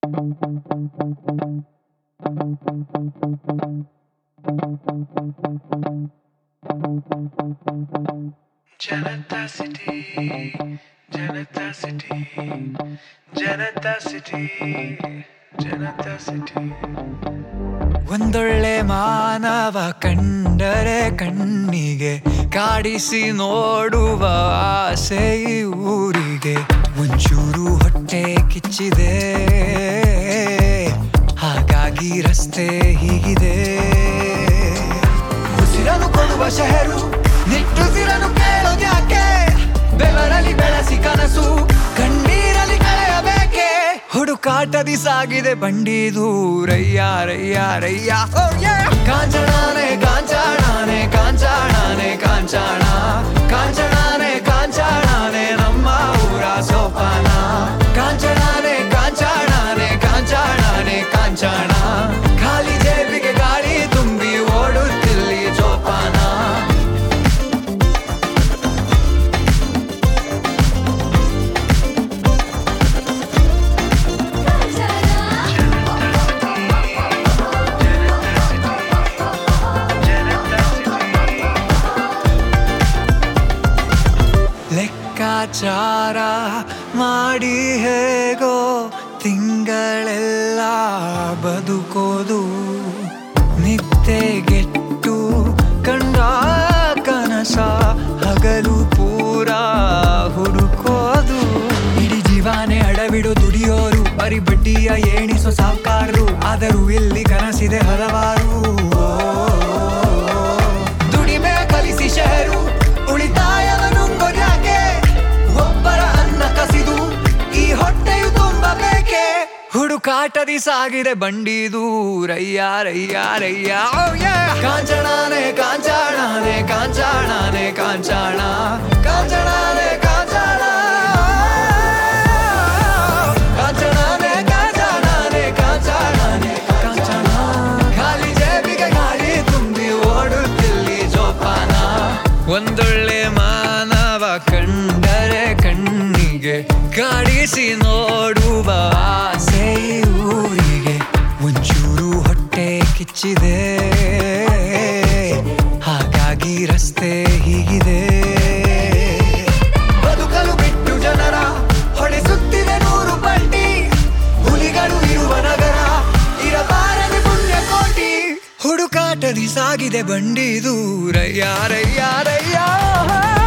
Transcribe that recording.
Janata City, Janata City, Janata City, Janata City. ಒಂದೊಳ್ಳೆ ಮಾನವ ಕಂಡರೆ ಕಣ್ಣಿಗೆ ಕಾಡಿಸಿ ನೋಡುವ ಆಸೆ ಈ ಊರಿಗೆ. ಒಂಚೂರು ಹೊಟ್ಟೆ ಕಿಚ್ಚಿದೆ, ಹಾಗಾಗಿ ರಸ್ತೆ ಹೀಗಿದೆ. ಉಸಿರನ್ನು ಕೊಡುವ ಶಹರು, ನಿಟ್ಟುಸಿರನ್ನು ಕೇಳೋದ್ಯಾಕೆ? ಬೆವರಲ್ಲಿ ಬೆಳೆಸಿ ಕನಸು, ಕಣ್ಣೀರಲ್ಲಿ ಕಳೆಯಬೇಕೆ? ಹುಡುಕಾಟದಿ ಸಾಗಿದೆ ಬಂಡಿದು ರಯ್ಯ ರಯ್ಯ ರಯ್ಯ. ಕಾಂಚನಾನೆ ಕಾಂಚಾಣಾನೆ ಕಾಂಚಾಣಾನೆ ಕಾಂಚಾಣ, ಕಾಂಚನಾನೆ ಕಾಂಚಾಣಾನೆ ನಮ್ಮ ಊರ ಸೋಪಾನ. ಕಾಂಚನಾನೆ ಕಾಂಚಾಣಾನೆ ಕಾಂಚಾಣಾನೆ ಕಾಂಚಾಣ, ಖಾಲಿ ಜೇಬಿಗೆ ಗಾಳಿ ತುಂಬಿ ಓಡುತ್ತಿಲ್ಲಿ ಜೋಪಾನ. ಲೆಕ್ಕಾಚಾರ ಮಾಡಿ ಹೇಗೋ ತಿಂಗಳೆಲ್ಲ ಬದುಕೋದು, ನಿದ್ದೆಗೆಟ್ಟು ಕಂಡ ಕನಸ ಹಗಲು ಪೂರ ಹುಡುಕೋದು. ಇಡೀ ಜೀವನೇ ಅಡವಿಡು ದುಡಿಯೋರು, ಬರೀ ಬಡ್ಡಿಯ ಎಣಿಸೋ ಸಾವುಕಾರರು. ಆದರೂ ಇಲ್ಲಿ ಕನಸಿದೆ ಹಲವಾರು. ದುಡಿಮೆ ಕಲಿಸಿ ಶಹರು, ಉಳಿತಾಯವ ನುಂಗೋದ್ಯಾಕೆ? ಒಬ್ಬರ ಅನ್ನ ಕಸಿದು ಈ ಹೊಟ್ಟೆಯು ತುಂಬಬೇಕೆ? ಹುಡುಕಾಟದಿ ಸಾಗಿದೆ ಬಂಡಿದು ರಯ್ಯ ರಯ್ಯ ರಯ್ಯ. ಕಾಂಚನಾನೆ ಕಾಂಚಾಣಾನೆ ಕಾಂಚಾಣಾನೆ ಕಾಂಚಾಣ, ಕಾಂಚನಾನೆ ಕಾಂಚಾಣ, ಕಾಂಚನಾನೆ ಕಾಂಚಾಣಾನೆ ಕಾಂಚಾಣಾನೆ ಕಾಂಚಾಣ, ಖಾಲಿ ಜೇಬಿಗೆ ಗಾಳಿ ತುಂಬಿ ಓಡುತ್ತಿಲ್ಲಿ ಜೋಪಾನ. ಒಂದೊಳ್ಳೆ ಮಾನವ ಕಂಡರೆ ಕಣ್ಣಿಗೆ ಕಾಡಿಸಿ ನೋಡುವ ಆಸೆ ಈ ಊರಿಗೆ. ಒಂಚೂರು ಹೊಟ್ಟೆ ಕಿಚ್ಚಿದೆ, ಹಾಗಾಗಿ ರಸ್ತೆ ಹೀಗಿದೆ. ಬದುಕಲು ಬಿಟ್ಟು ಜನರ ಹೊಡೆಸುತ್ತಿದೆ ನೂರು ಪಲ್ಟಿ. ಹುಲಿಗಳು ಇರುವ ನಗರ ಇರಬಾರದು ಪುಣ್ಯಕೋಟಿ. ಹುಡುಕಾಟದಿ ಸಾಗಿದೆ ಬಂಡಿದು ರಯ್ಯ ರಯ್ಯ ರಯ್ಯ.